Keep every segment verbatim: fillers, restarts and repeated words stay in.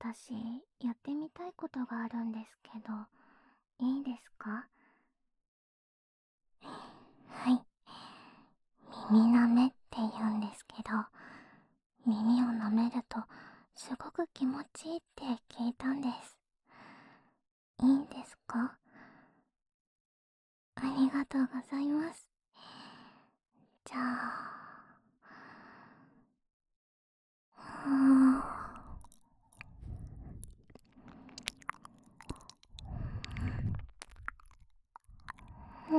私、やってみたいことがあるんですけど、いいですか？はい。耳舐めって言うんですけど、耳を舐めるとすごく気持ちいいって聞いたんです。いいですか？ありがとうございます。じゃあ、うーん、うん、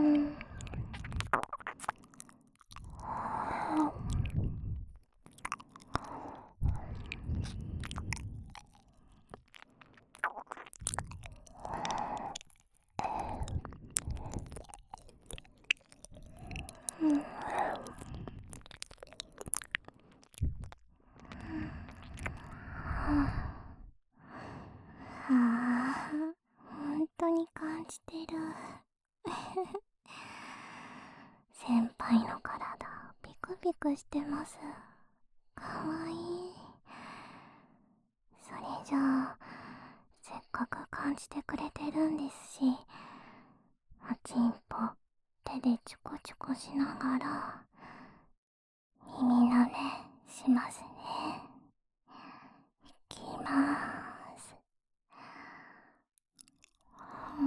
うん、ああ、本当に感じてる。先輩の体、ピクピクしてます。かわいい。それじゃあ、せっかく感じてくれてるんですし、おちんぽ手でチョコチョコしながら耳舐めしますね。いきまーす。うん、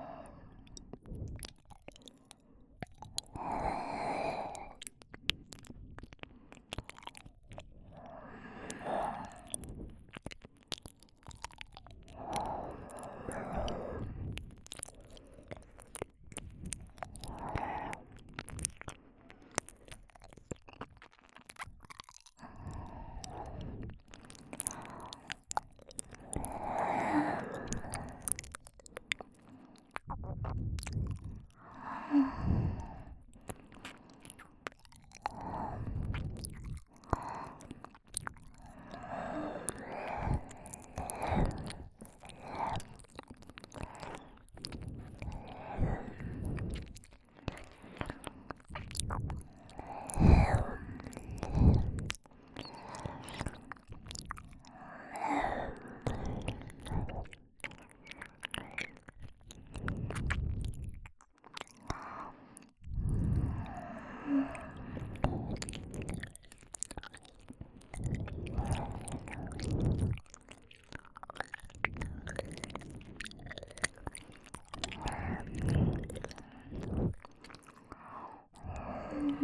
うん、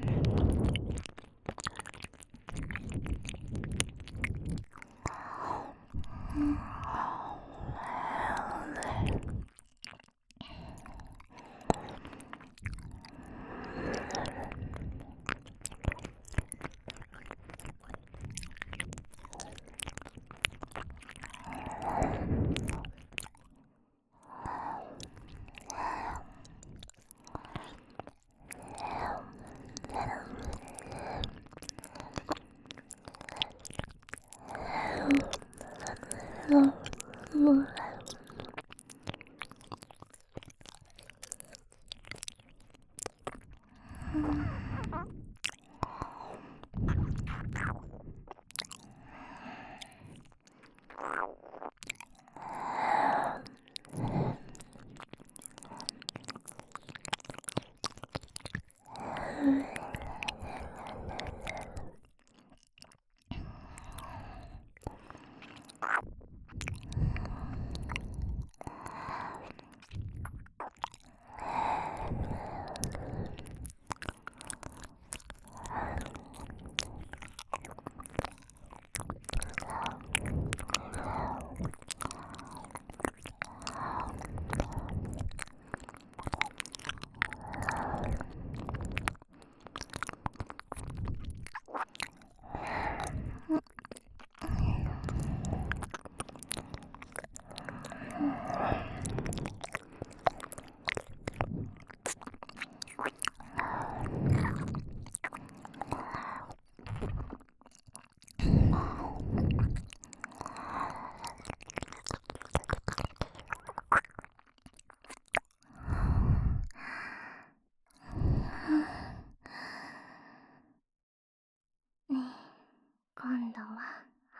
うん、今度は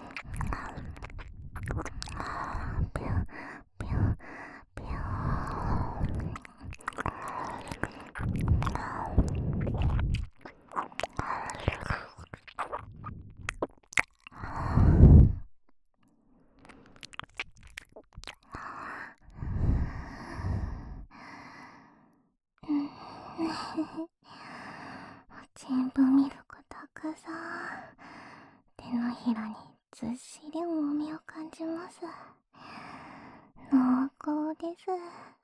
ぴゅぴゅぴゅ全部ミルクたくさん。手のひらにずっしり重みを感じます。濃厚です。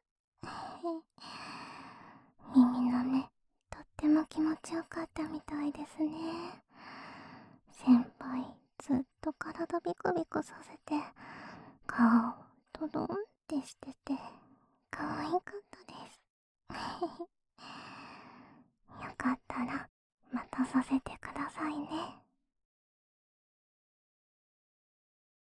耳の目、とっても気持ちよかったみたいですね。先輩、ずっと体ビクビクさせて、顔、トドンってしてて、